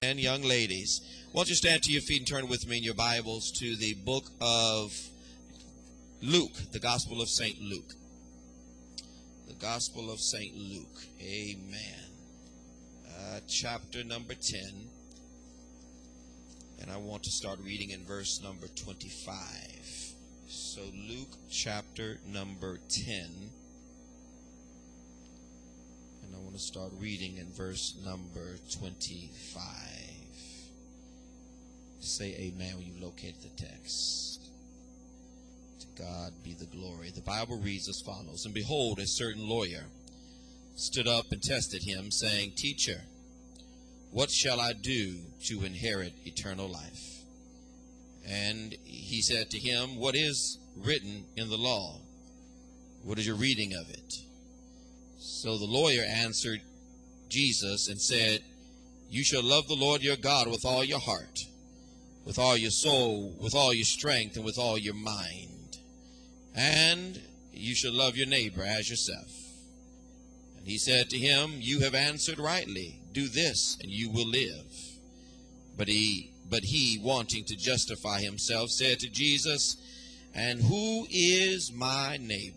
And young ladies, won't you stand to your feet and turn with me in your Bibles to the book of Luke, the Gospel of St. Luke. The Gospel of St. Luke. Amen. Chapter number 10. And I want to start reading in verse number 25. So Luke chapter number 10. And I want to start reading in verse number 25. Say amen when you locate the text. To God be the glory. The Bible reads as follows. And behold, a certain lawyer stood up and tested him, saying, Teacher, what shall I do to inherit eternal life? And he said to him, What is written in the law? What is your reading of it? So the lawyer answered Jesus and said, You shall love the Lord your God with all your heart, with all your soul, with all your strength, and with all your mind. And you shall love your neighbor as yourself. And he said to him, You have answered rightly. Do this, and you will live. But he, wanting to justify himself, said to Jesus, And who is my neighbor?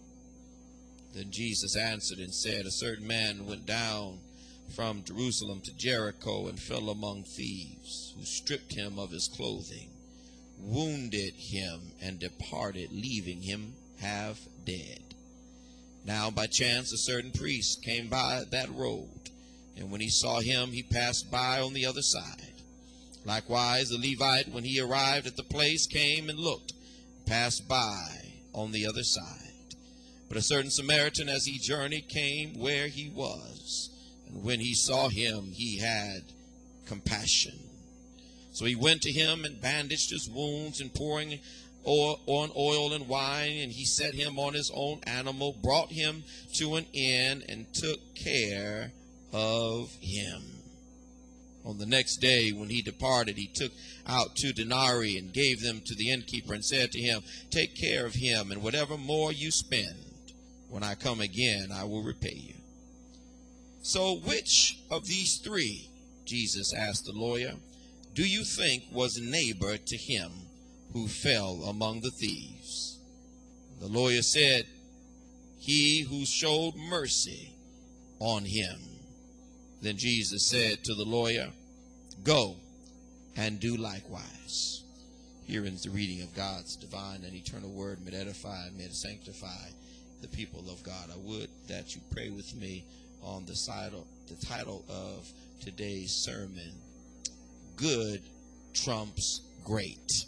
Then Jesus answered and said, A certain man went down from Jerusalem to Jericho and fell among thieves, who stripped him of his clothing, wounded him, and departed, leaving him half dead. Now by chance a certain priest came by that road, and when he saw him, he passed by on the other side. Likewise the Levite, when he arrived at the place, came and looked, passed by on the other side. But a certain Samaritan, as he journeyed, came where he was. And when he saw him, he had compassion. So he went to him and bandaged his wounds, and pouring on oil and wine, and he set him on his own animal, brought him to an inn, and took care of him. On the next day, when he departed, he took out 2 denarii and gave them to the innkeeper, and said to him, Take care of him, and whatever more you spend, when I come again, I will repay you. So which of these 3, Jesus asked the lawyer, do you think was neighbor to him who fell among the thieves? The lawyer said, He who showed mercy on him. Then Jesus said to the lawyer, Go and do likewise. Here ends the reading of God's divine and eternal word. May it edify, may it sanctify the people of God. I would that you pray with me on the title of today's sermon, Good Trumps Great.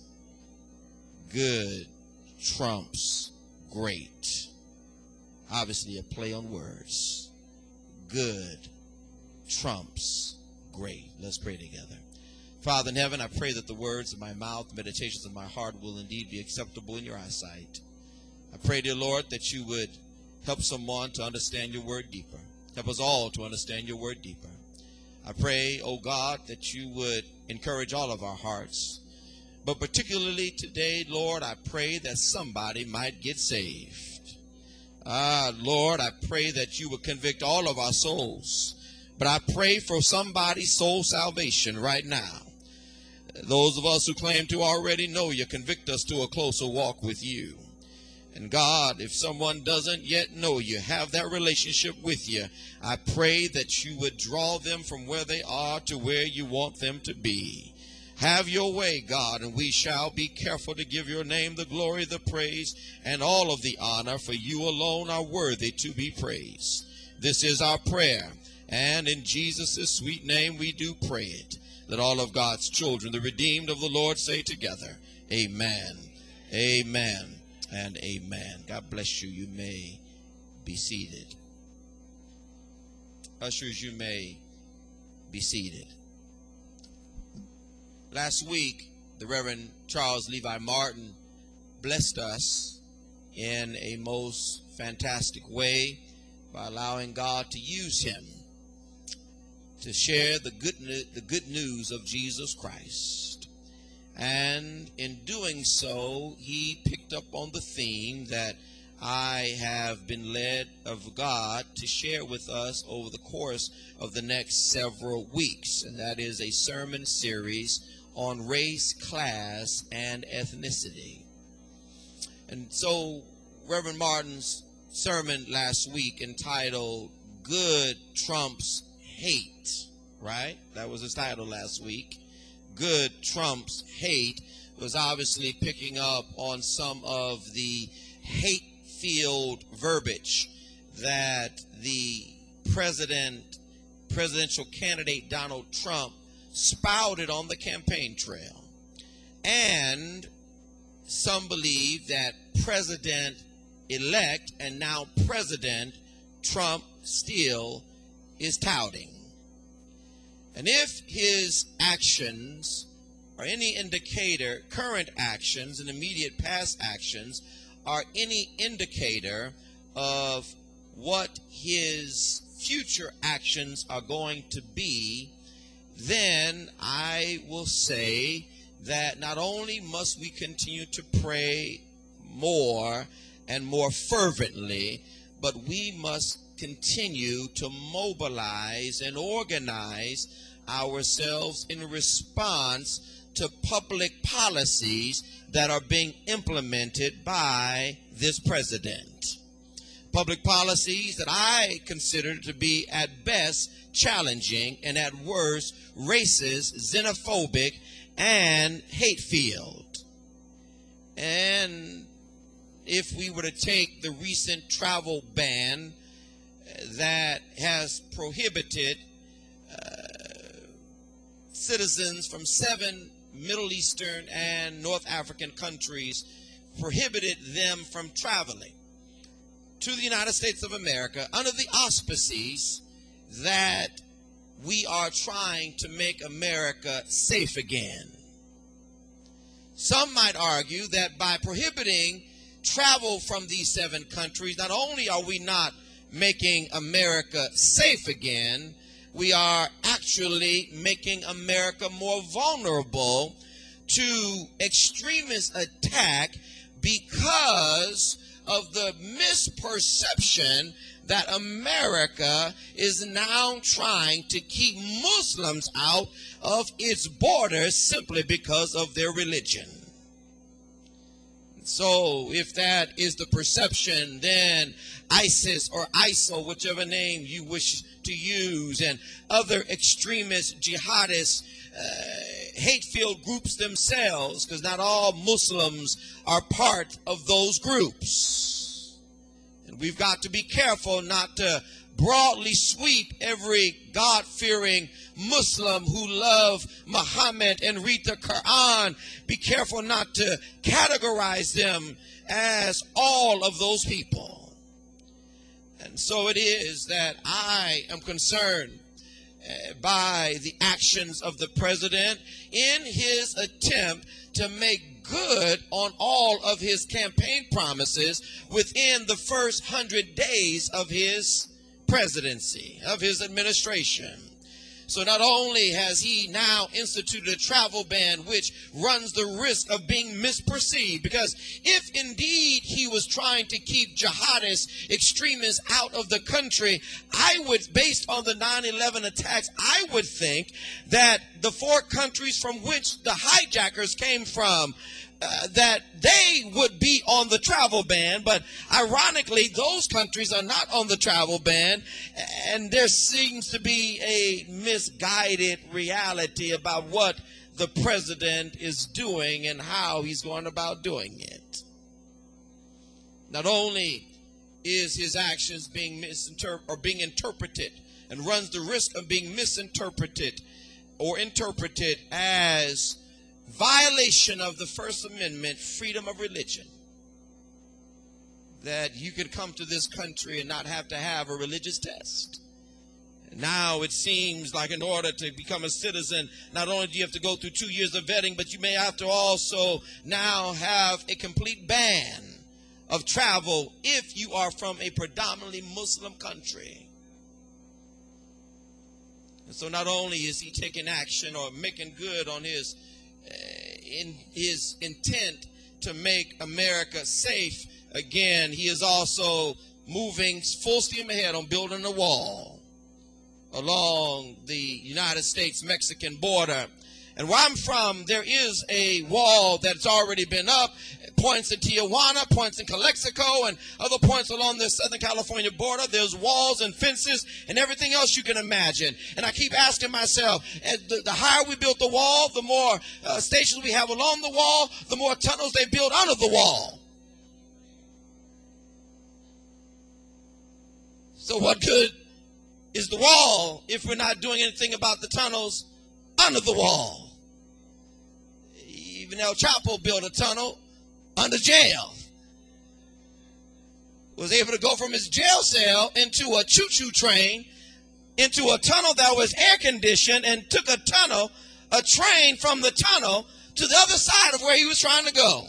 Good trumps great. Obviously a play on words. Good trumps great. Let's pray together. Father in heaven, I pray that the words of my mouth, the meditations of my heart will indeed be acceptable in your eyesight. I pray, dear Lord, that you would help someone to understand your word deeper. Help us all to understand your word deeper. I pray, oh God, that you would encourage all of our hearts. But particularly today, Lord, I pray that somebody might get saved. Lord, I pray that you would convict all of our souls. But I pray for somebody's soul salvation right now. Those of us who claim to already know you, convict us to a closer walk with you. And God, if someone doesn't yet know you, have that relationship with you, I pray that you would draw them from where they are to where you want them to be. Have your way, God, and we shall be careful to give your name the glory, the praise, and all of the honor, for you alone are worthy to be praised. This is our prayer, and in Jesus' sweet name we do pray it. Let all of God's children, the redeemed of the Lord, say together, Amen, amen, and amen. God bless you. You may be seated. Ushers, you may be seated. Last week, the Reverend Charles Levi Martin blessed us in a most fantastic way by allowing God to use him to share the good news of Jesus Christ. And in doing so, he picked up on the theme that I have been led of God to share with us over the course of the next several weeks, and that is a sermon series on race, class, and ethnicity. And so Reverend Martin's sermon last week entitled Good Trumps Hate, right? That was his title last week. Good Trumps Hate was obviously picking up on some of the hate-filled verbiage that the presidential candidate Donald Trump spouted on the campaign trail. And some believe that President-elect and now President Trump still is touting. And if his actions or any indicator, current actions and immediate past actions are any indicator of what his future actions are going to be, then I will say that not only must we continue to pray more and more fervently, but we must continue to mobilize and organize ourselves in response to public policies that are being implemented by this president. Public policies that I consider to be at best challenging and at worst racist, xenophobic, and hate-filled. And if we were to take the recent travel ban that has prohibited citizens from 7 Middle Eastern and North African countries, prohibited them from traveling to the United States of America under the auspices that we are trying to make America safe again. Some might argue that by prohibiting travel from these 7 countries, not only are we not making America safe again, we are actually making America more vulnerable to extremist attack because of the misperception that America is now trying to keep Muslims out of its borders simply because of their religion. So if that is the perception, then ISIS or ISIL, whichever name you wish to use, and other extremist jihadists, hate-filled groups themselves, because not all Muslims are part of those groups. And we've got to be careful not to broadly sweep every God-fearing Muslim who love Muhammad and read the Quran. Be careful not to categorize them as all of those people. And so it is that I am concerned by the actions of the president in his attempt to make good on all of his campaign promises within the first 100 days of his presidency, of his administration. So not only has he now instituted a travel ban which runs the risk of being misperceived, because if indeed he was trying to keep jihadist extremists out of the country, I would, based on the 9/11 attacks, I would think that the 4 countries from which the hijackers came from, that they would be on the travel ban, but ironically those countries are not on the travel ban, and there seems to be a misguided reality about what the president is doing and how he's going about doing it. Not only is his actions being interpreted and runs the risk of being misinterpreted or interpreted as violation of the First Amendment, freedom of religion, that you could come to this country and not have to have a religious test. Now it seems like in order to become a citizen, not only do you have to go through 2 years of vetting, but you may have to also now have a complete ban of travel if you are from a predominantly Muslim country. And so not only is he taking action or making good on his intent to make America safe, again, he is also moving full steam ahead on building a wall along the United States-Mexican border. And where I'm from, there is a wall that's already been up. Points in Tijuana, points in Calexico, and other points along the Southern California border. There's walls and fences and everything else you can imagine. And I keep asking myself, the higher we build the wall, the more stations we have along the wall, the more tunnels they build under the wall. So what good is the wall if we're not doing anything about the tunnels under the wall? Even El Chapo built a tunnel under jail. Was able to go from his jail cell into a choo-choo train, into a tunnel that was air conditioned, and took a train from the tunnel to the other side of where he was trying to go.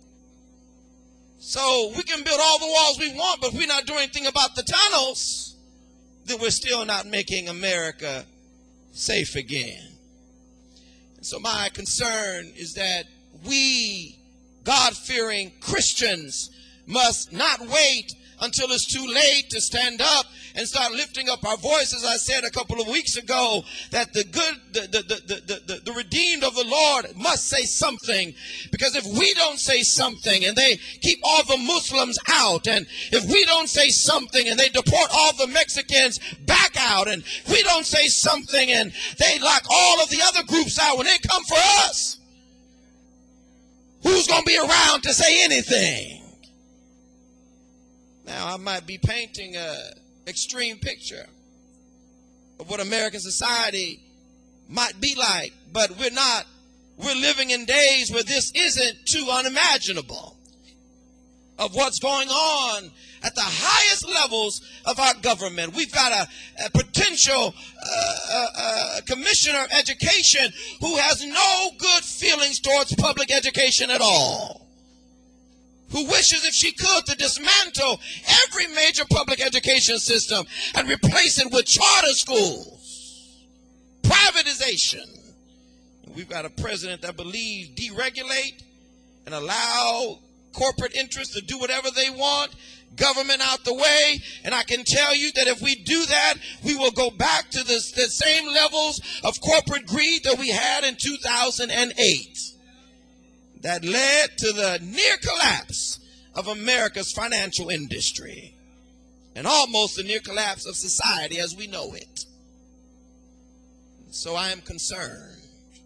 So we can build all the walls we want, but if we're not doing anything about the tunnels, then we're still not making America safe again. And so my concern is that we, God-fearing Christians, must not wait until it's too late to stand up and start lifting up our voices. I said a couple of weeks ago that the redeemed of the Lord must say something, because if we don't say something and they keep all the Muslims out, and if we don't say something and they deport all the Mexicans back out, and we don't say something and they lock all of the other groups out, when they come for us, who's going to be around to say anything? Now, I might be painting an extreme picture of what American society might be like, but we're not. We're living in days where this isn't too unimaginable of what's going on at the highest levels of our government. We've got a potential commissioner of education who has no good feelings towards public education at all, who wishes, if she could, to dismantle every major public education system and replace it with charter schools, privatization. And we've got a president that believes deregulate and allow corporate interests to do whatever they want, government out the way. And I can tell you that if we do that, we will go back to the same levels of corporate greed that we had in 2008. That led to the near collapse of America's financial industry and almost the near collapse of society as we know it. So I am concerned.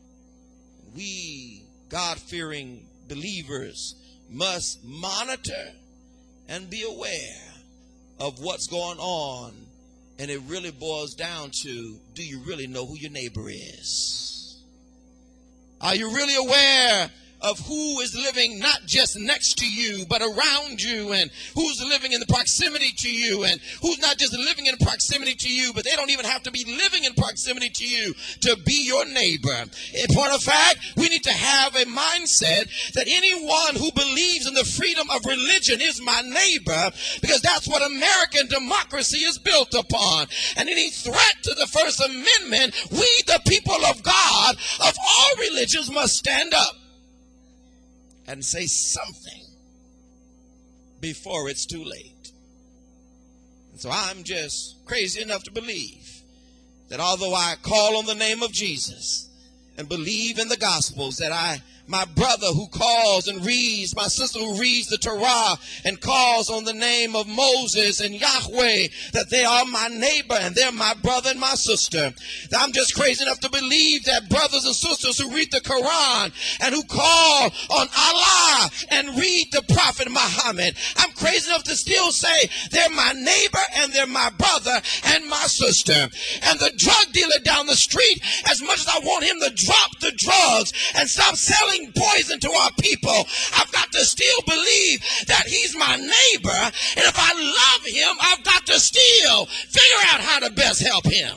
We, God-fearing believers, must monitor and be aware of what's going on. And it really boils down to, do you really know who your neighbor is? Are you really aware of who is living not just next to you, but around you, and who's living in the proximity to you, and who's not just living in proximity to you, but they don't even have to be living in proximity to you to be your neighbor? In point of fact, we need to have a mindset that anyone who believes in the freedom of religion is my neighbor, because that's what American democracy is built upon. And any threat to the First Amendment, we, the people of God, of all religions, must stand up and say something before it's too late. And so I'm just crazy enough to believe that although I call on the name of Jesus and believe in the Gospels, that my brother who calls and reads, my sister who reads the Torah and calls on the name of Moses and Yahweh, that they are my neighbor and they're my brother and my sister. I'm just crazy enough to believe that brothers and sisters who read the Quran and who call on Allah and read the Prophet Muhammad, I'm crazy enough to still say they're my neighbor and they're my brother and my sister. And the drug dealer down the street, as much as I want him to drop the drugs and stop selling poison to our people, I've got to still believe that he's my neighbor, and if I love him, I've got to still figure out how to best help him,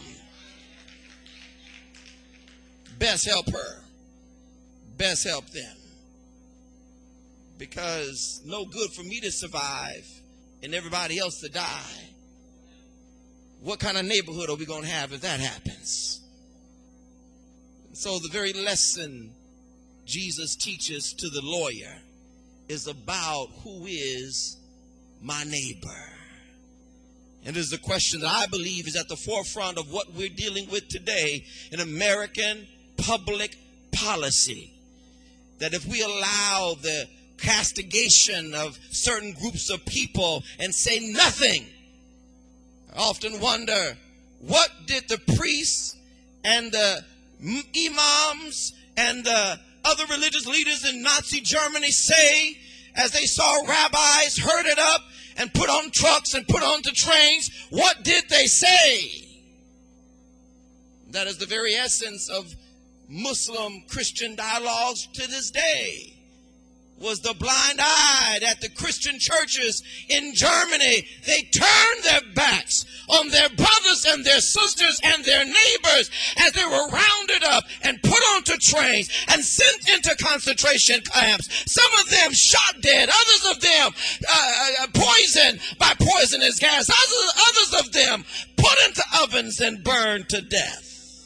best help her, best help them. Because no good for me to survive and everybody else to die. What kind of neighborhood are we going to have if that happens? So the very lesson Jesus teaches to the lawyer is about who is my neighbor? And it is a question that I believe is at the forefront of what we're dealing with today in American public policy. That if we allow the castigation of certain groups of people and say nothing, I often wonder, what did the priests and the imams and the other religious leaders in Nazi Germany say as they saw rabbis herded up and put on trucks and put onto trains? What did they say? That is the very essence of Muslim-Christian dialogues to this day. Was the blind eye at the Christian churches in Germany. They turned their backs on their brothers and their sisters and their neighbors as they were rounded up and put onto trains and sent into concentration camps. Some of them shot dead, others of them poisoned by poisonous gas, others of them put into ovens and burned to death.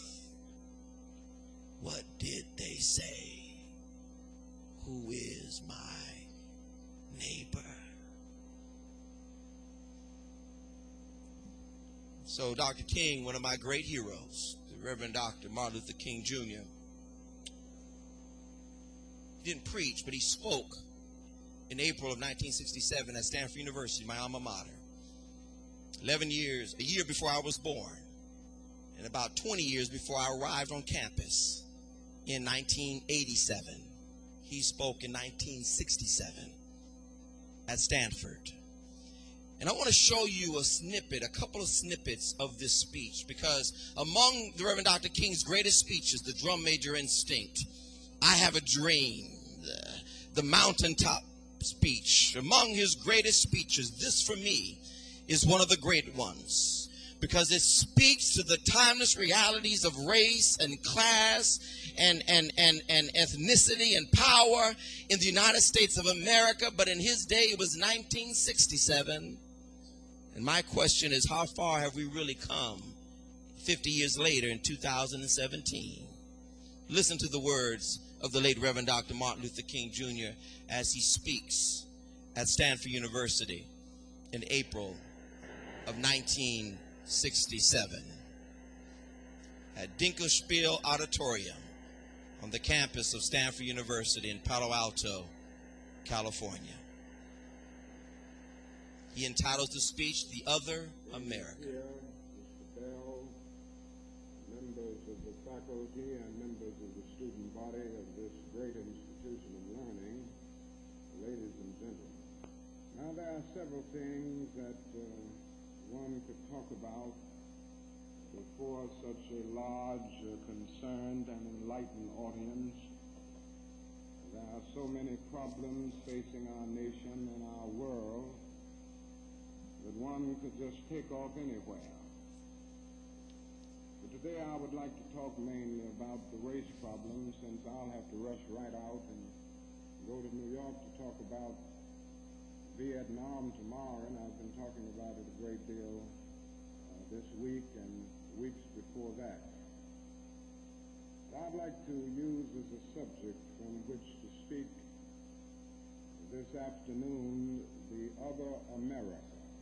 What did they say? Who is my neighbor? So Dr. King, one of my great heroes, the Reverend Dr. Martin Luther King Jr., he didn't preach, but he spoke in April of 1967 at Stanford University, my alma mater. 11 years, a year before I was born, and about 20 years before I arrived on campus in 1987. He spoke in 1967 at Stanford. And I want to show you a snippet, a couple of snippets of this speech, because among the Reverend Dr. King's greatest speeches, the Drum Major Instinct, I Have a Dream, the Mountaintop speech, among his greatest speeches, this for me is one of the great ones, because it speaks to the timeless realities of race and class and ethnicity and power in the United States of America. But in his day, it was 1967. And my question is, how far have we really come 50 years later in 2017? Listen to the words of the late Reverend Dr. Martin Luther King Jr. as he speaks at Stanford University in April of 1967 at Dinkelspiel Auditorium on the campus of Stanford University in Palo Alto, California. He entitles the speech, "The Other America." Here, Mr. Bell, members of the faculty and members of the student body of this great institution of learning, ladies and gentlemen. Now, there are several things that one could talk about before such a large, concerned, and enlightened audience. There are so many problems facing our nation and our world that one could just take off anywhere. But today I would like to talk mainly about the race problem, since I'll have to rush right out and go to New York to talk about Vietnam tomorrow, and I've been talking about it a great deal this week and weeks before that. I'd like to use as a subject from which to speak this afternoon the other America.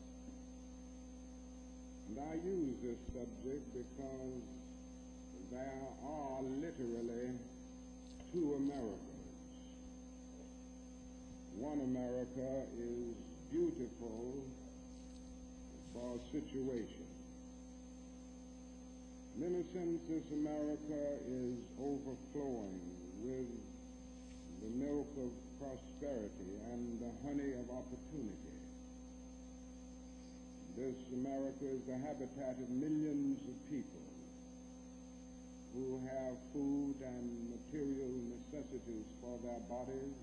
And I use this subject because there are literally two Americas. One America is beautiful for situation. In a sense, this America is overflowing with the milk of prosperity and the honey of opportunity. This America is the habitat of millions of people who have food and material necessities for their bodies,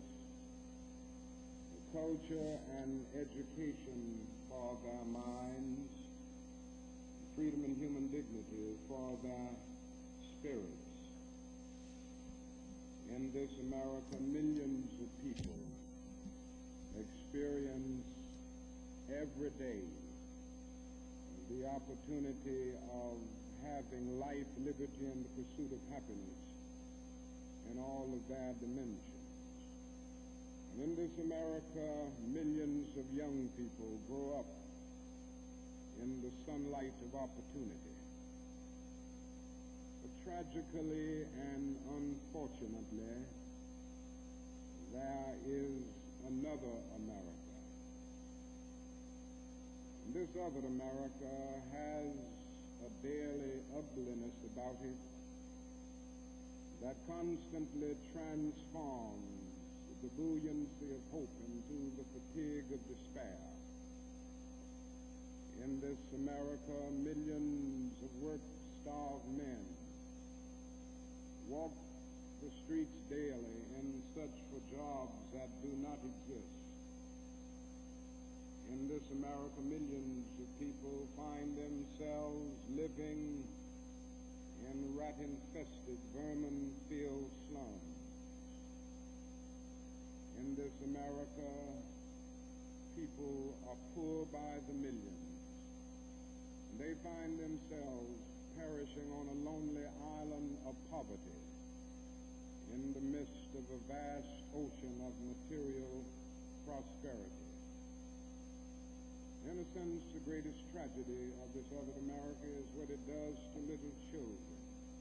culture and education for their minds, freedom and human dignity for their spirits. In this America, millions of people experience every day the opportunity of having life, liberty, and the pursuit of happiness in all of their dimensions. And In this America, millions of young people grow up in the sunlight of opportunity. But tragically and unfortunately, there is another America. And this other America has a daily ugliness about it that constantly transforms the buoyancy of hope into the fatigue of despair. In this America, millions of work-starved men walk the streets daily in search for jobs that do not exist. In this America, millions of people find themselves living in rat-infested, vermin-filled slums. In this America, people are poor by the millions. And they find themselves perishing on a lonely island of poverty in the midst of a vast ocean of material prosperity. In a sense, the greatest tragedy of this other America is what it does to little children.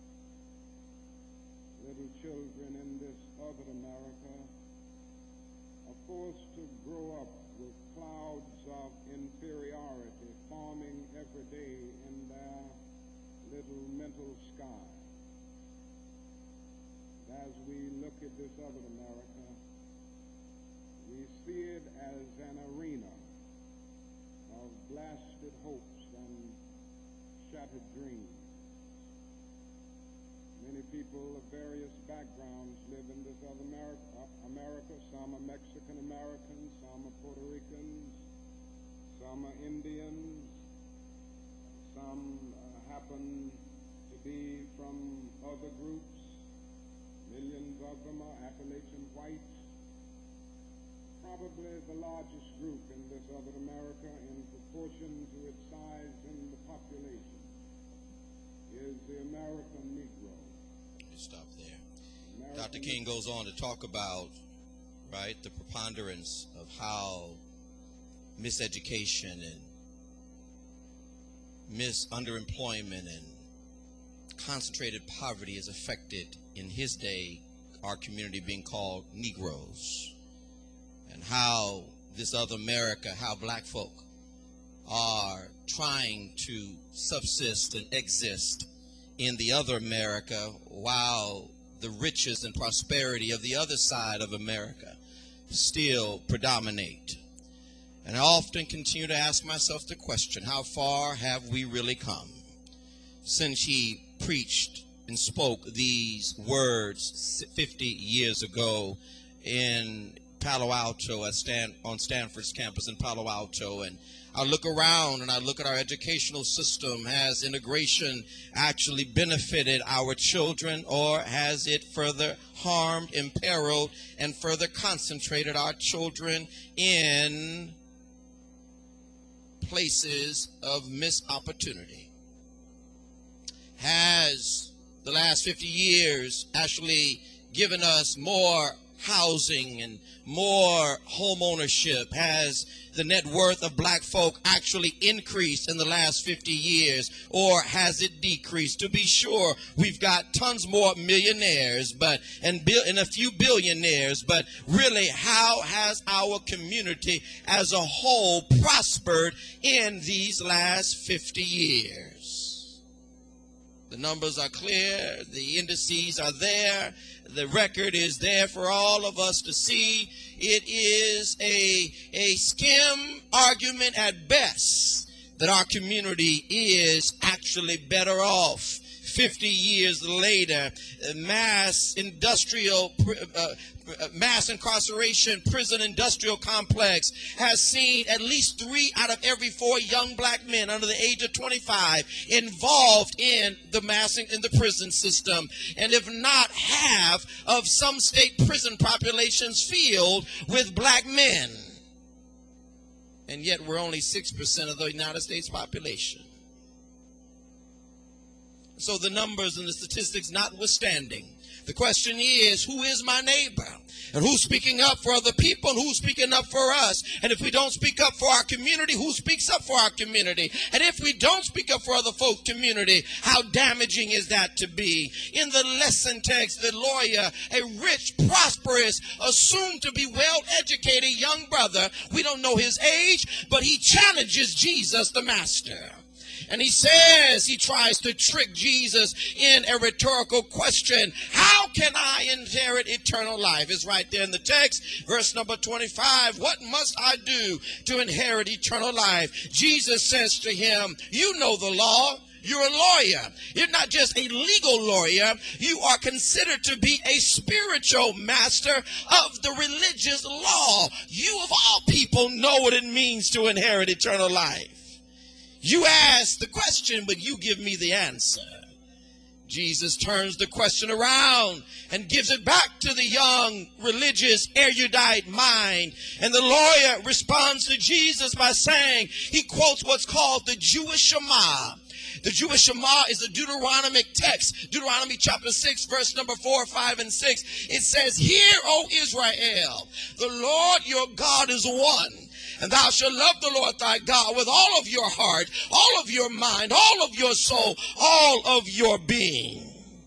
Little children in this other America are forced to grow up with clouds of inferiority forming every day in their little mental sky. As we look at this other America, we see it as an arena of blasted hopes and shattered dreams. Many people of various backgrounds live in this other America. Some are Mexican Americans, some are Puerto Ricans, some are Indians, some happen to be from other groups. Millions of them are Appalachian whites. Probably the largest group in this other America in proportion to its size in the population is the American Negro. Stop there. Dr. King goes on to talk about, right, the preponderance of how miseducation and underemployment and concentrated poverty has affected, in his day, our community being called Negroes, and how this other America, how black folk are trying to subsist and exist in the other America, while the riches and prosperity of the other side of America still predominate. And I often continue to ask myself the question, how far have we really come since he preached and spoke these words 50 years ago in Palo Alto on Stanford's campus in Palo Alto? And I look around and I look at our educational system. Has integration actually benefited our children, or has it further harmed, imperiled, and further concentrated our children in places of missed opportunity? Has the last 50 years actually given us more housing and more home ownership? Has the net worth of black folk actually increased in the last 50 years, or has it decreased? To be sure, we've got tons more millionaires and a few billionaires, but really, how has our community as a whole prospered in these last 50 years? The numbers are clear, the indices are there, the record is there for all of us to see. It is a skim argument at best that our community is actually better off. 50 years later, mass incarceration, prison industrial complex has seen at least 3 out of every 4 young black men under the age of 25 involved in the prison system. And if not, half of some state prison populations filled with black men. And yet we're only 6% of the United States population. So the numbers and the statistics notwithstanding, the question is, who is my neighbor? And who's speaking up for other people? And who's speaking up for us? And if we don't speak up for our community, who speaks up for our community? And if we don't speak up for other folks' community, how damaging is that to be? In the lesson text, the lawyer, a rich, prosperous, assumed to be well-educated young brother, we don't know his age, but he challenges Jesus, the master. And he says, he tries to trick Jesus in a rhetorical question. How can I inherit eternal life? It's right there in the text, verse number 25. What must I do to inherit eternal life? Jesus says to him, you know the law. You're a lawyer. You're not just a legal lawyer. You are considered to be a spiritual master of the religious law. You of all people know what it means to inherit eternal life. You ask the question, but you give me the answer. Jesus turns the question around and gives it back to the young, religious, erudite mind. And the lawyer responds to Jesus by saying, he quotes what's called the Jewish Shema. The Jewish Shema is a Deuteronomic text. Deuteronomy chapter 6, verse number 4, 5, and 6. It says, hear, O Israel, the Lord your God is one. And thou shalt love the Lord thy God with all of your heart, all of your mind, all of your soul, all of your being.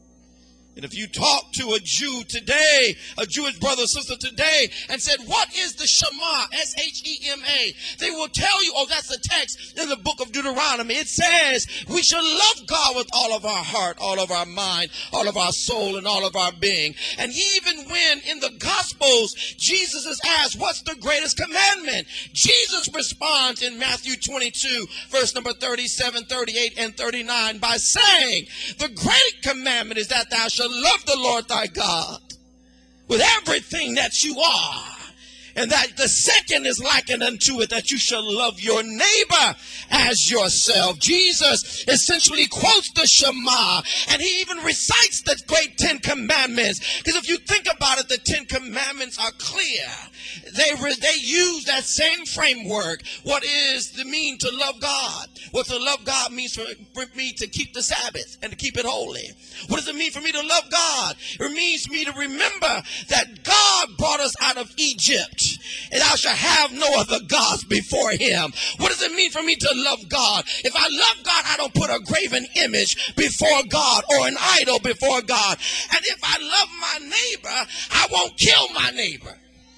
And if you talk to a Jew today, a Jewish brother or sister today, and said, what is the Shema, S-H-E-M-A? They will tell you, oh, that's a text in the book of Deuteronomy. It says, we shall love God with all of our heart, all of our mind, all of our soul, and all of our being. And even when in the Gospels, Jesus is asked, what's the greatest commandment? Jesus responds in Matthew 22, verse number 37, 38, and 39 by saying, the great commandment is that thou shalt love the Lord thy God with everything that you are. And that the second is likened unto it, that you shall love your neighbor as yourself. Jesus essentially quotes the Shema, and he even recites the great 10 commandments. Because if you think about it, the 10 commandments are clear. They use that same framework. What is the mean to love God? What to love God means for me to keep the Sabbath and to keep it holy. What does it mean for me to love God? It means me to remember that God brought us out of Egypt. And thou shalt have no other gods before him. What does it mean for me to love God? If I love God, I don't put a graven image before God or an idol before God. And if I love my neighbor, I won't kill my neighbor.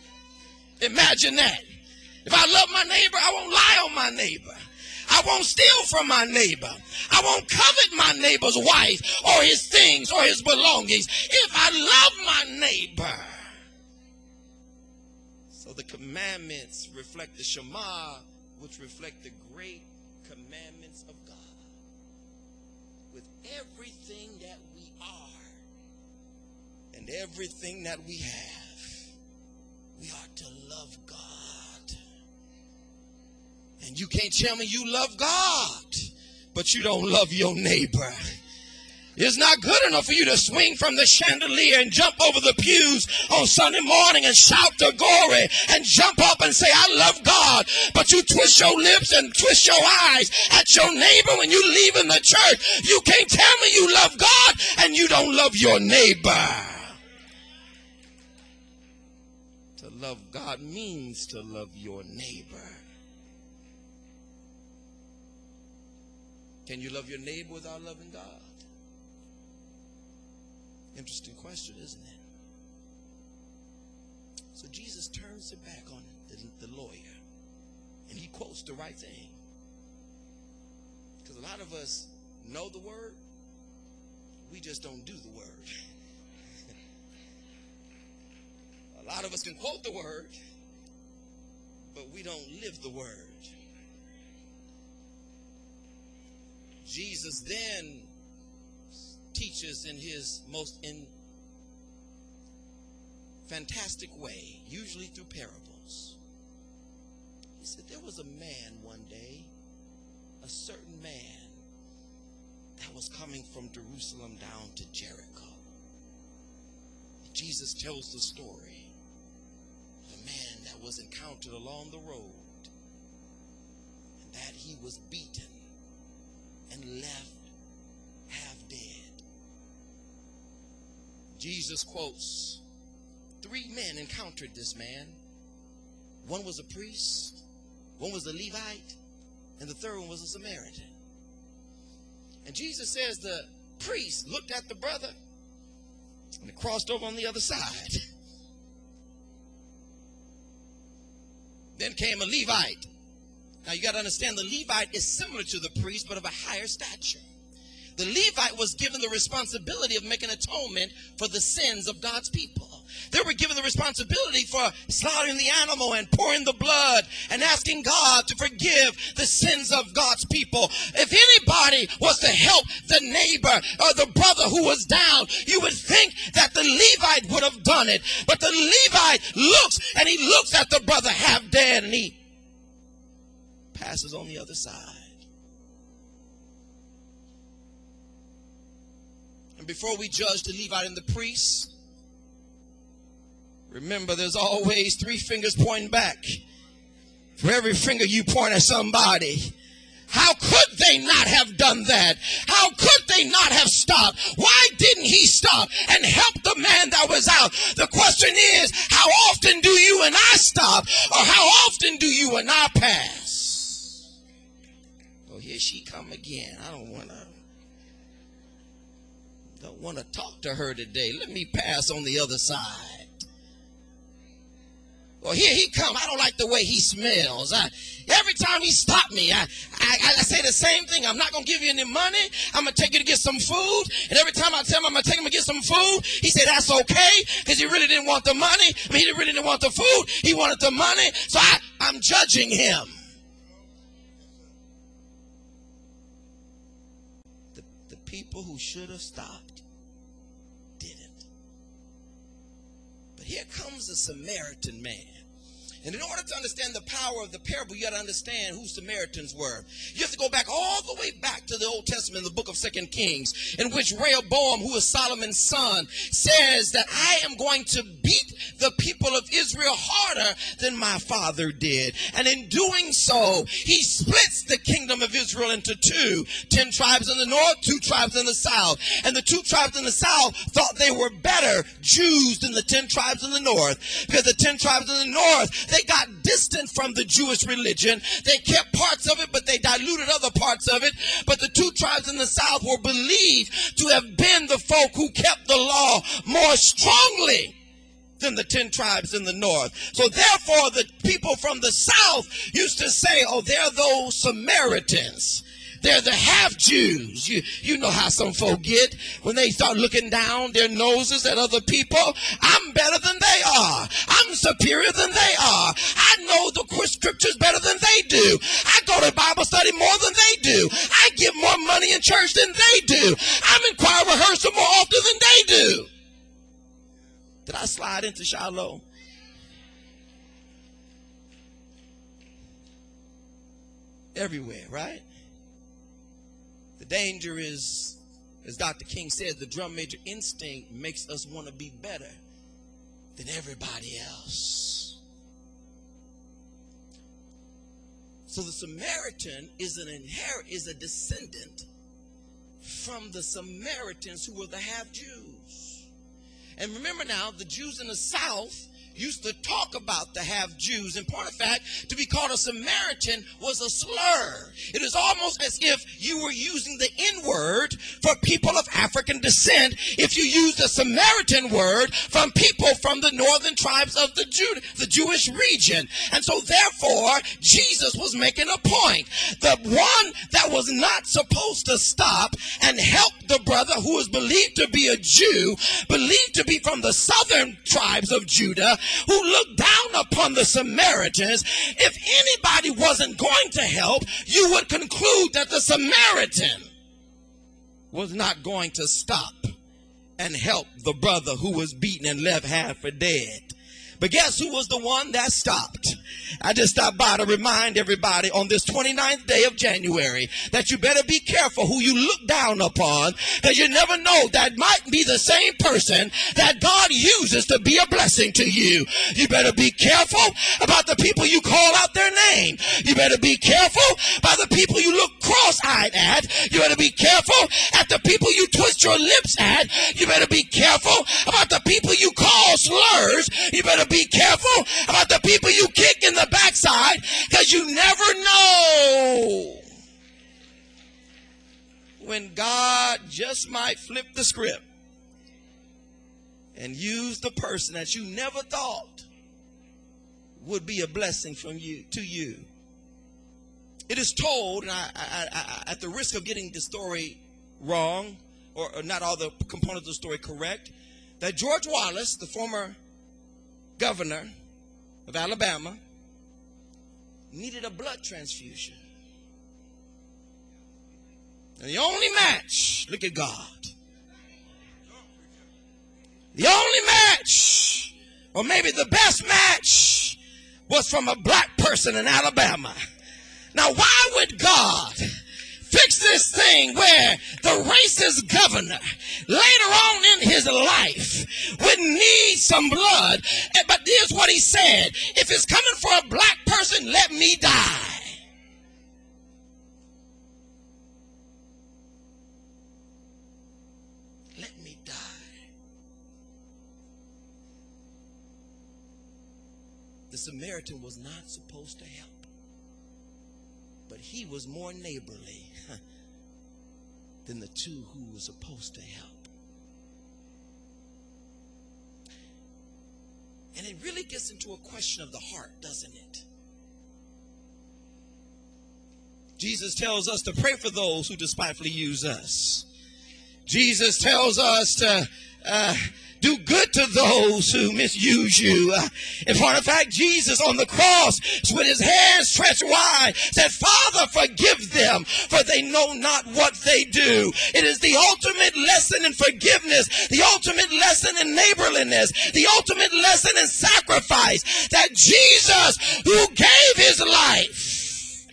Imagine that. If I love my neighbor, I won't lie on my neighbor. I won't steal from my neighbor. I won't covet my neighbor's wife or his things or his belongings. If I love my neighbor. So the commandments reflect the Shema, which reflect the great commandments of God. With everything that we are and everything that we have, we are to love God. And you can't tell me you love God, but you don't love your neighbor. It's not good enough for you to swing from the chandelier and jump over the pews on Sunday morning and shout the glory and jump up and say, I love God. But you twist your lips and twist your eyes at your neighbor when you leave in the church. You can't tell me you love God and you don't love your neighbor. To love God means to love your neighbor. Can you love your neighbor without loving God? Interesting question, isn't it? So Jesus turns it back on the lawyer, and he quotes the right thing. Because a lot of us know the word, we just don't do the word. A lot of us can quote the word, but we don't live the word. Jesus then teaches in his most fantastic way, usually through parables. He said there was a man one day, a certain man that was coming from Jerusalem down to Jericho. Jesus tells the story of a man that was encountered along the road and that he was beaten and left half dead. Jesus quotes 3 men encountered this man. One was a priest, one was a Levite, and the third one was a Samaritan. And Jesus says the priest looked at the brother and crossed over on the other side. Then came a Levite. Now you got to understand, the Levite is similar to the priest, but of a higher stature. The Levite was given the responsibility of making atonement for the sins of God's people. They were given the responsibility for slaughtering the animal and pouring the blood and asking God to forgive the sins of God's people. If anybody was to help the neighbor or the brother who was down, you would think that the Levite would have done it. But the Levite looks, and he looks at the brother half dead, and he passes on the other side. And before we judge the Levite and the priest, remember, there's always 3 fingers pointing back. For every finger you point at somebody, how could they not have done that? How could they not have stopped? Why didn't he stop and help the man that was out? The question is, how often do you and I stop? Or how often do you and I pass? Oh, here she come again. I don't want to talk to her today. Let me pass on the other side. Well, here he come. I don't like the way he smells. Every time he stopped me, I say the same thing. I'm not going to give you any money. I'm going to take you to get some food. And every time I tell him I'm going to take him to get some food, he said that's okay, because he really didn't want the money. He really didn't want the food. He wanted the money. So I'm judging him. The people who should have stopped didn't. But here comes a Samaritan man. And in order to understand the power of the parable, you got to understand who Samaritans were. You have to go back all the way back to the Old Testament, in the book of 2 Kings, in which Rehoboam, who is Solomon's son, says that I am going to beat the people of Israel harder than my father did. And in doing so, he splits the kingdom of Israel into 2. 10 tribes in the north, 2 tribes in the south. And the 2 tribes in the south thought they were better Jews than the 10 tribes in the north. Because the 10 tribes in the north, they got distant from the Jewish religion. They kept parts of it, but they diluted other parts of it. But the 2 tribes in the south were believed to have been the folk who kept the law more strongly than the 10 tribes in the north. So therefore, the people from the south used to say, oh, they're those Samaritans. They're the half-Jews. You know how some folk get when they start looking down their noses at other people. I'm better than they are. I'm superior than they are. I know the scriptures better than they do. I go to Bible study more than they do. I give more money in church than they do. I'm in choir rehearsal more often than they do. Did I slide into Shiloh? Everywhere, right? The danger is, as Dr. King said, the drum major instinct makes us want to be better than everybody else. So the Samaritan is a descendant from the Samaritans who were the half-Jews. And remember now, the Jews in the south used to talk about the half-Jews. In point of fact, to be called a Samaritan was a slur. It is almost as if you were using the N-word for people of African descent if you used the Samaritan word from people from the northern tribes of the Jewish region. And so therefore, Jesus was making a point. The one that was not supposed to stop and help the brother who was believed to be a Jew, believed to be from the southern tribes of Judah, who looked down upon the Samaritans, if anybody wasn't going to help, you would conclude that the Samaritan was not going to stop and help the brother who was beaten and left half for dead. But guess who was the one that stopped? I just stopped by to remind everybody on this 29th day of January that you better be careful who you look down upon, because you never know, that might be the same person that God uses to be a blessing to you. You better be careful about the people you call out their name. You better be careful by the people you look cross-eyed at. You better be careful at the people you twist your lips at. You better be careful about the people you call slurs. You better be careful about the people you kick in the backside, because you never know when God just might flip the script and use the person that you never thought would be a blessing from you to you. It is told, and I at the risk of getting the story wrong, or not all the components of the story correct, that George Wallace, the former governor of Alabama, needed a blood transfusion. And the only match, look at God, the only match, or maybe the best match, was from a black person in Alabama. Now, why would God fix this thing where the racist governor later on in his life would need some blood? But here's what he said: if it's coming for a black person, let me die. Let me die. The Samaritan was not supposed to help, but he was more neighborly than the two who were supposed to help. And it really gets into a question of the heart, doesn't it? Jesus tells us to pray for those who despitefully use us. Jesus tells us to do good to those who misuse you. In point of fact, Jesus on the cross, with his hands stretched wide, said, Father, forgive them, for they know not what they do. It is the ultimate lesson in forgiveness, the ultimate lesson in neighborliness, the ultimate lesson in sacrifice, that Jesus, who gave his life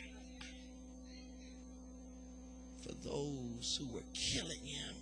for those who were killing him.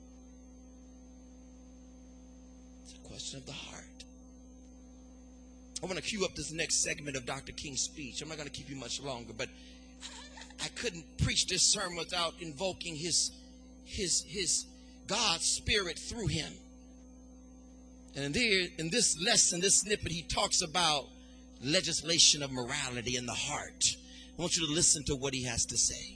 It's a question of the heart. I want to cue up this next segment of Dr. King's speech. I'm not going to keep you much longer, but I couldn't preach this sermon without invoking his God's Spirit through him. And there, in this lesson, this snippet, he talks about legislation of morality in the heart. I want you to listen to what he has to say.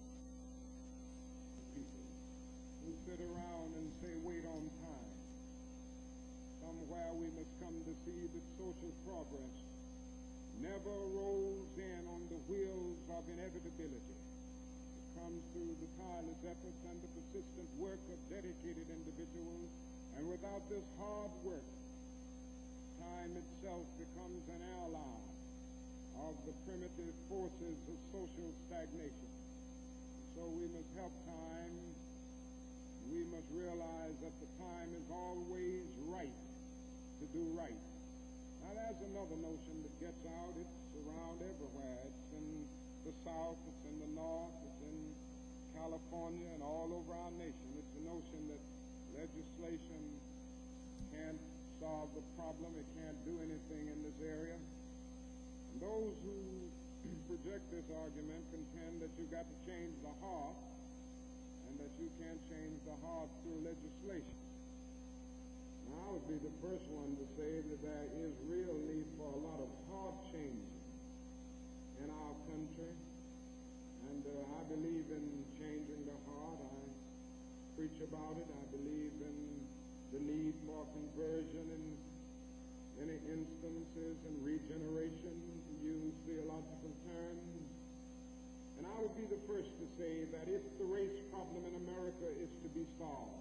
People who sit around and say, wait on time. Somewhere we must come to see that social progress never rolls in on the wheels of inevitability. It comes through the tireless efforts and the persistent work of dedicated individuals. And without this hard work, time itself becomes an ally of the primitive forces of social stagnation. So we must help time. We must realize that the time is always right to do right. Now there's another notion that gets out. It's around everywhere. It's in the South, it's in the North, it's in California and all over our nation. It's the notion that legislation can't solve the problem. It can't do anything in this area. And those who project this argument contend that you've got to change the heart, and that you can't change the heart through legislation. Now, I would be the first one to say that there is real need for a lot of heart change in our country. And I believe in changing the heart. I preach about it. I believe in the need for conversion in many instances and regeneration, to use theological terms. And I would be the first to say that if the race problem in America is to be solved,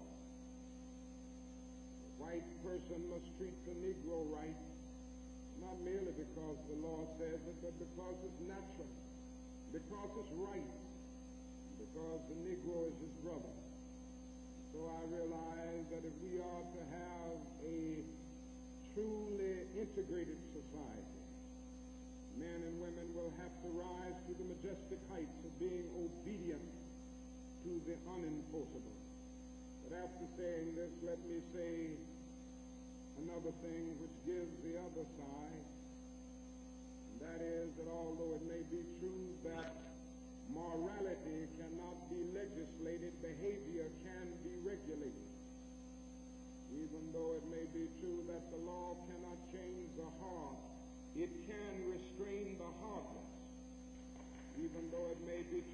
the white person must treat the Negro right, not merely because the law says it, but because it's natural, because it's right, because the Negro is his brother. So I realize that if we are to have a truly integrated society, men and women will have to rise to the majestic heights of being obedient to the unenforceable. But after saying this, let me say another thing which gives the other side, and that is that although it may be true that morality cannot be legislated, behavior can be regulated. Even though it may be true that the law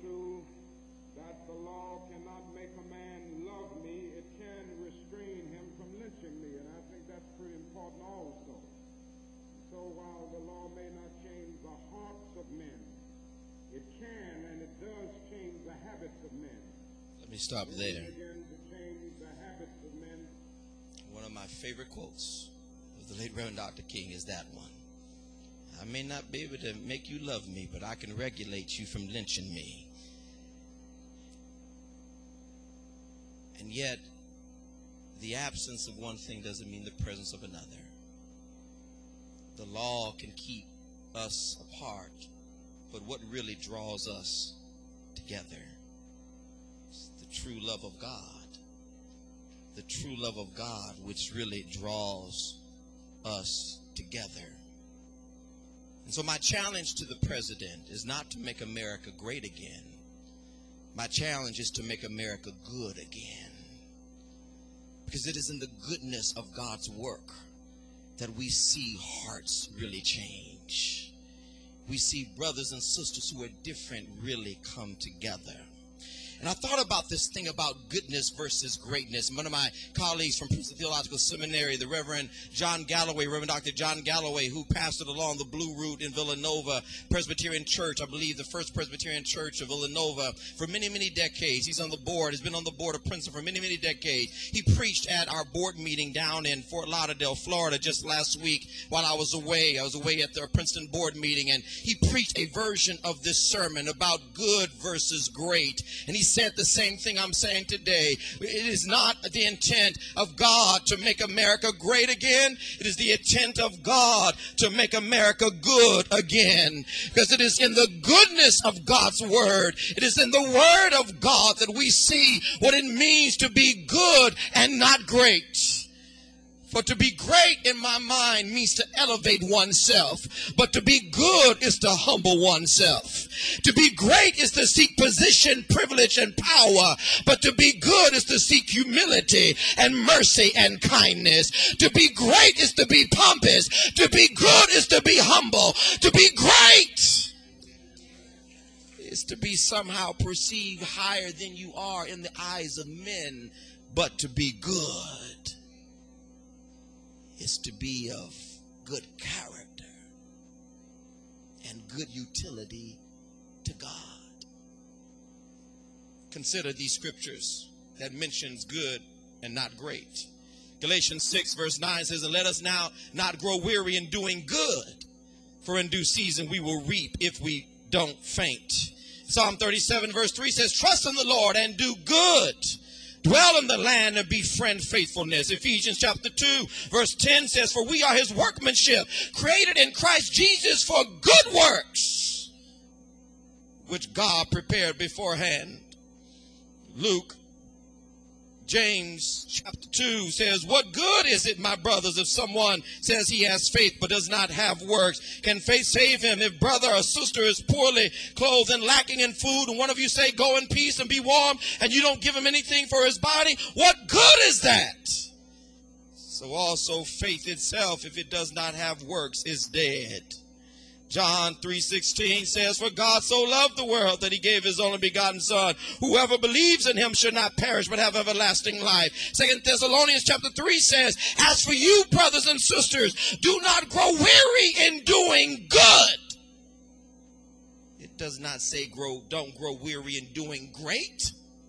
to that the law cannot make a man love me, it can restrain him from lynching me, and I think that's pretty important also. So while the law may not change the hearts of men, it can and it does change the habits of men. Let me stop there. Begin to change the habits of men. One of my favorite quotes of the late Reverend Dr. King is that one. I may not be able to make you love me, but I can regulate you from lynching me. And yet, the absence of one thing doesn't mean the presence of another. The law can keep us apart, but what really draws us together is the true love of God. The true love of God, which really draws us together. And so my challenge to the president is not to make America great again. My challenge is to make America good again. Because it is in the goodness of God's work that we see hearts really change. We see brothers and sisters who are different really come together. And I thought about this thing about goodness versus greatness. One of my colleagues from Princeton Theological Seminary, the Reverend John Galloway, Reverend Dr. John Galloway, who pastored along the Blue Route in Villanova Presbyterian Church, I believe the first Presbyterian church of Villanova, for many, many decades. He's on the board, has been on the board of Princeton for many, many decades. He preached at our board meeting down in Fort Lauderdale, Florida, just last week while I was away. I was away at the Princeton board meeting, and he preached a version of this sermon about good versus great. And he said the same thing I'm saying today. It is not the intent of God to make America great again. It is the intent of God to make America good again. Because it is in the goodness of God's word, it is in the word of God that we see what it means to be good and not great. For to be great in my mind means to elevate oneself. But to be good is to humble oneself. To be great is to seek position, privilege, and power. But to be good is to seek humility and mercy and kindness. To be great is to be pompous. To be good is to be humble. To be great is to be somehow perceived higher than you are in the eyes of men. But to be good is to be of good character and good utility to God. Consider these scriptures that mentions good and not great. Galatians 6 verse 9 says, and let us now not grow weary in doing good, for in due season we will reap if we don't faint. Psalm 37 verse 3 says, trust in the Lord and do good. Dwell in the land and befriend faithfulness. Ephesians chapter 2 verse 10 says, for we are his workmanship, created in Christ Jesus for good works, which God prepared beforehand. Luke, James chapter 2 says, what good is it, my brothers, if someone says he has faith but does not have works? Can faith save him? If brother or sister is poorly clothed and lacking in food, and one of you say, go in peace and be warm, and you don't give him anything for his body, what good is that? So also faith itself, if it does not have works, is dead. John 3:16 says, for God so loved the world that he gave his only begotten son. Whoever believes in him should not perish but have everlasting life. 2 Thessalonians chapter 3 says, as for you, brothers and sisters, do not grow weary in doing good. It does not say don't grow weary in doing great.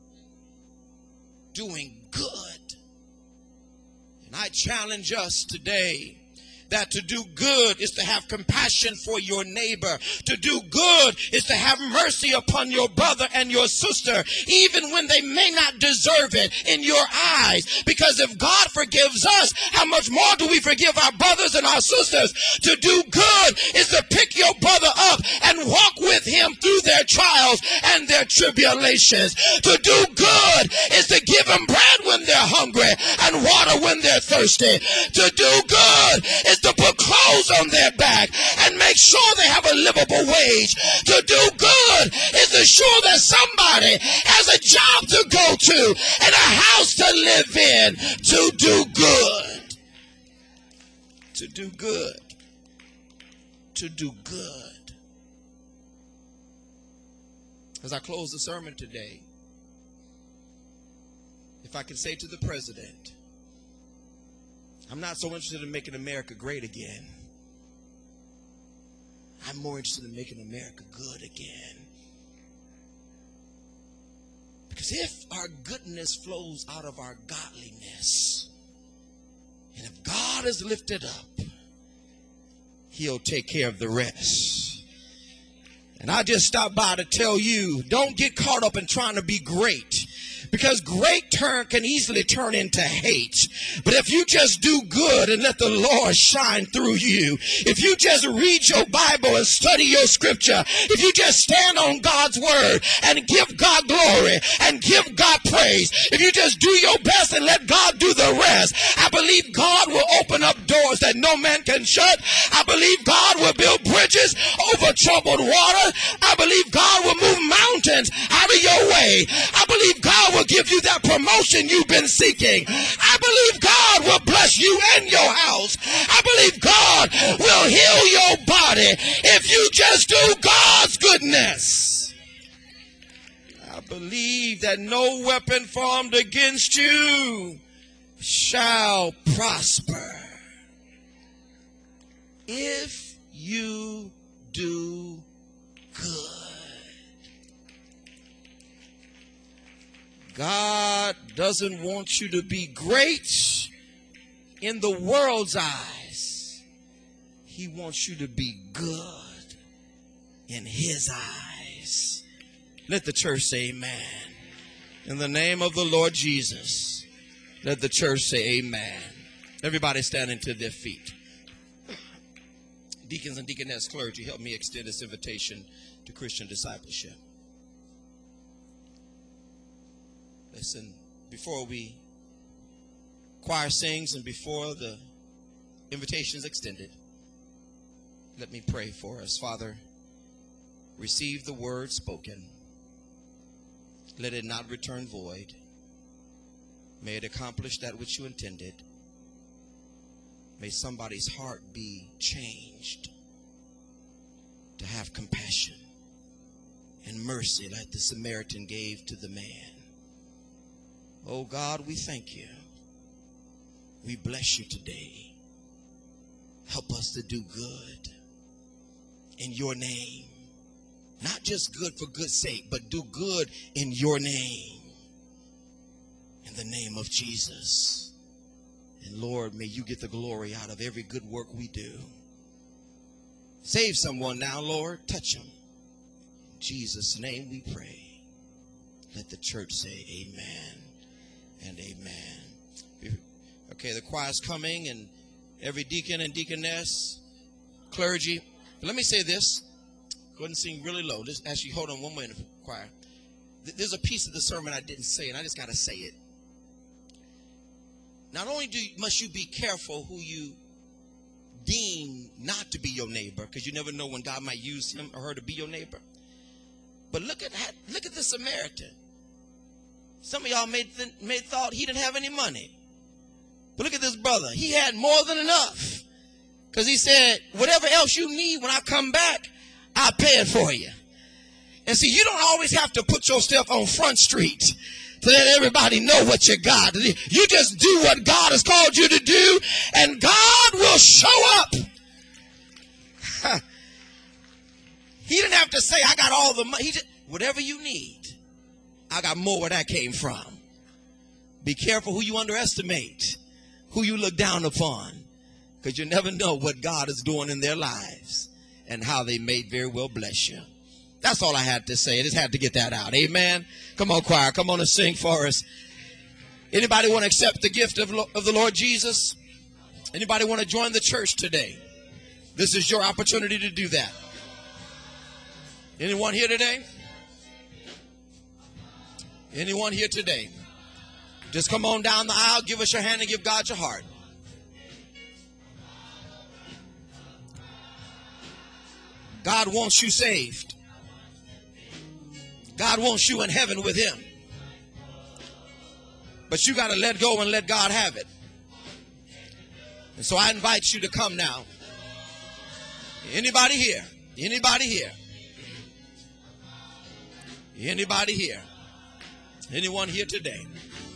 Doing good. And I challenge us today that to do good is to have compassion for your neighbor. To do good is to have mercy upon your brother and your sister, even when they may not deserve it in your eyes. Because if God forgives us, how much more do we forgive our brothers and our sisters? To do good is to pick your brother up and walk with him through their trials and their tribulations. To do good is to give them bread when they're hungry and water when they're thirsty. To do good is to put clothes on their back and make sure they have a livable wage. To do good is to ensure that somebody has a job to go to and a house to live in. To do good. To do good. To do good. As I close the sermon today, if I can say to the president, I'm not so interested in making America great again. I'm more interested in making America good again. Because if our goodness flows out of our godliness, and if God is lifted up, he'll take care of the rest. And I just stopped by to tell you, don't get caught up in trying to be great. Because great can easily turn into hate. But if you just do good and let the Lord shine through you, if you just read your Bible and study your scripture, if you just stand on God's word and give God glory and give God praise, if you just do your best and let God do the rest, I believe God will open up doors that no man can shut. I believe God will build bridges over troubled water. I believe God will move mountains out of your way. I believe God will give you that promotion you've been seeking. I believe God will bless you and your house. I believe God will heal your body if you just do God's goodness. I believe that no weapon formed against you shall prosper if you do good. God doesn't want you to be great in the world's eyes. He wants you to be good in his eyes. Let the church say amen. In the name of the Lord Jesus, let the church say amen. Everybody standing to their feet. Deacons and deaconess, clergy, help me extend this invitation to Christian discipleship. Listen, before we choir sings and before the invitation is extended, let me pray for us. Father, receive the word spoken. Let it not return void. May it accomplish that which you intended. May somebody's heart be changed to have compassion and mercy like the Samaritan gave to the man. Oh God, we thank you. We bless you today. Help us to do good in your name. Not just good for good's sake, but do good in your name. In the name of Jesus. And Lord, may you get the glory out of every good work we do. Save someone now, Lord. Touch them. In Jesus' name we pray. Let the church say amen and amen. Okay, the choir's coming, and every deacon and deaconess, clergy. But let me say this. Go ahead and sing really low. Actually, hold on one minute, choir. There's a piece of the sermon I didn't say, and I just got to say it. Not only must you be careful who you deem not to be your neighbor, because you never know when God might use him or her to be your neighbor. But look at the Samaritan. Some of y'all may thought he didn't have any money. But look at this brother. He had more than enough. Because he said, whatever else you need when I come back, I'll pay it for you. And see, you don't always have to put yourself on Front Street to let everybody know what you got. You just do what God has called you to do, and God will show up. He didn't have to say, I got all the money. He just, whatever you need, I got more where that came from. Be careful who you underestimate, who you look down upon, because you never know what God is doing in their lives and how they may very well bless you. That's all I had to say. I just had to get that out. Amen. Come on, choir. Come on and sing for us. Anybody want to accept the gift of the Lord Jesus? Anybody want to join the church today? This is your opportunity to do that. Anyone here today? Anyone here today? Just come on down the aisle, give us your hand, and give God your heart. God wants you saved. God wants you in heaven with him. But you got to let go and let God have it. And so I invite you to come now. Anybody here? Anybody here? Anybody here? Anyone here today?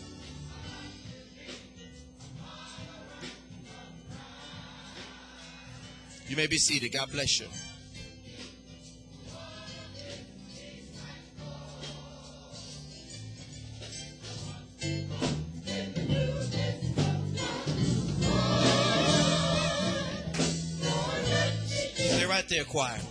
You may be seated. God bless you. Stay right there, choir.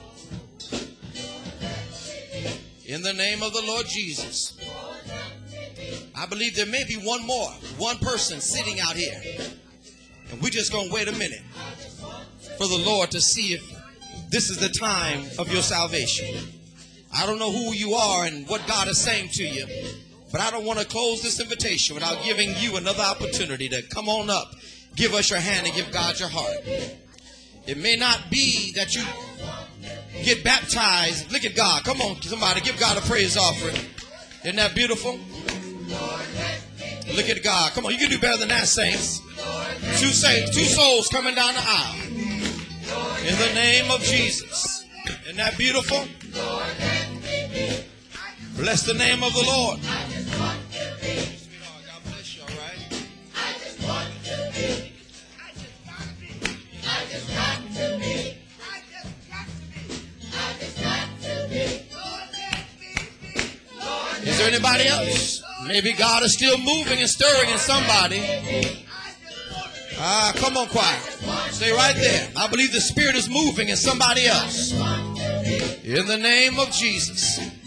In the name of the Lord Jesus. I believe there may be one person sitting out here. And we're just going to wait a minute for the Lord to see if this is the time of your salvation. I don't know who you are and what God is saying to you, but I don't want to close this invitation without giving you another opportunity to come on up, give us your hand, and give God your heart. It may not be that you get baptized. Look at God. Come on, somebody, give God a praise offering. Isn't that beautiful? Look at God. Come on, you can do better than that, saints. Two saints, two souls coming down the aisle. In the name of Jesus. Isn't that beautiful? Bless the name of the Lord. God bless you, all right? Is there anybody else? Maybe God is still moving and stirring in somebody. Come on, choir. Stay right there. I believe the Spirit is moving in somebody else. In the name of Jesus.